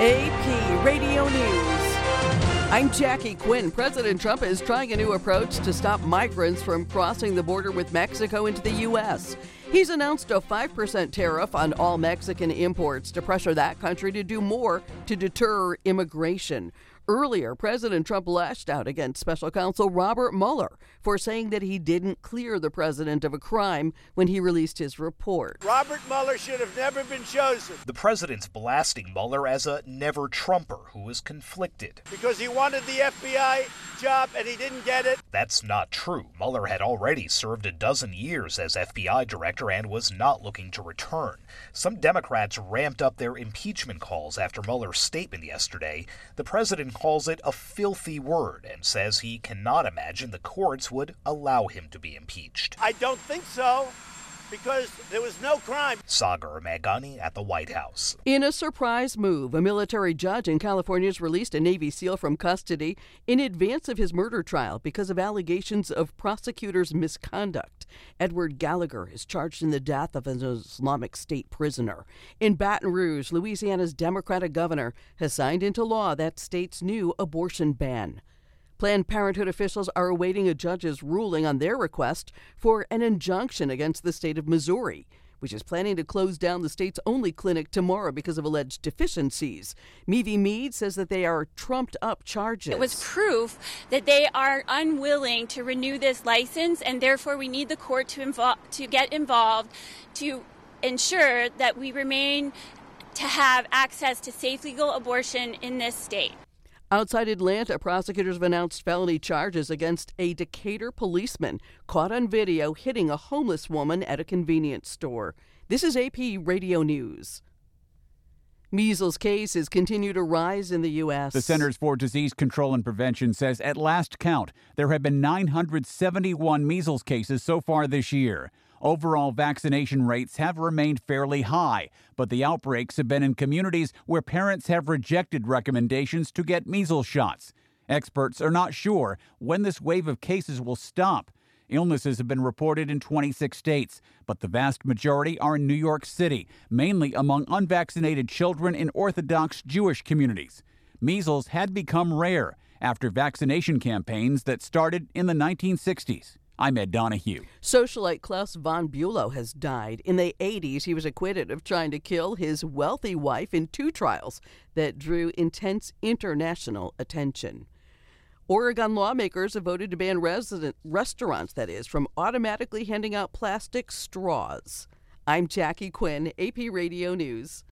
AP Radio News. I'm Jackie Quinn. President Trump is trying a new approach to stop migrants from crossing the border with Mexico into the U.S. He's announced a 5% tariff on all Mexican imports to pressure that country to do more to deter immigration. Earlier, President Trump lashed out against special counsel Robert Mueller for saying that he didn't clear the president of a crime when he released his report. Robert Mueller should have never been chosen. The president's blasting Mueller as a never-Trumper who is conflicted. Because he wanted the FBI job and he didn't get it. That's not true. Mueller had already served a dozen years as FBI director and was not looking to return. Some Democrats ramped up their impeachment calls after Mueller's statement yesterday. The president calls it a filthy word and says he cannot imagine the courts would allow him to be impeached. I don't think so, because there was no crime. Sagar Meghani at the White House. In a surprise move, a military judge in California has released a Navy SEAL from custody in advance of his murder trial because of allegations of prosecutors' misconduct. Edward Gallagher is charged in the death of an Islamic State prisoner. In Baton Rouge, Louisiana's Democratic governor has signed into law that state's new abortion ban. Planned Parenthood officials are awaiting a judge's ruling on their request for an injunction against the state of Missouri, which is planning to close down the state's only clinic tomorrow because of alleged deficiencies. Mevy Mead says that they are trumped-up charges. It was proof that they are unwilling to renew this license, and therefore we need the court to get involved to ensure that we remain to have access to safe legal abortion in this state. Outside Atlanta, prosecutors have announced felony charges against a Decatur policeman caught on video hitting a homeless woman at a convenience store. This is AP Radio News. Measles cases continue to rise in the U.S. The Centers for Disease Control and Prevention says at last count, there have been 971 measles cases so far this year. Overall vaccination rates have remained fairly high, but the outbreaks have been in communities where parents have rejected recommendations to get measles shots. Experts are not sure when this wave of cases will stop. Illnesses have been reported in 26 states, but the vast majority are in New York City, mainly among unvaccinated children in Orthodox Jewish communities. Measles had become rare after vaccination campaigns that started in the 1960s. I'm Ed Donahue. Socialite Klaus von Bülow has died. In the 80s, he was acquitted of trying to kill his wealthy wife in 2 trials that drew intense international attention. Oregon lawmakers have voted to ban restaurants, from automatically handing out plastic straws. I'm Jackie Quinn, AP Radio News.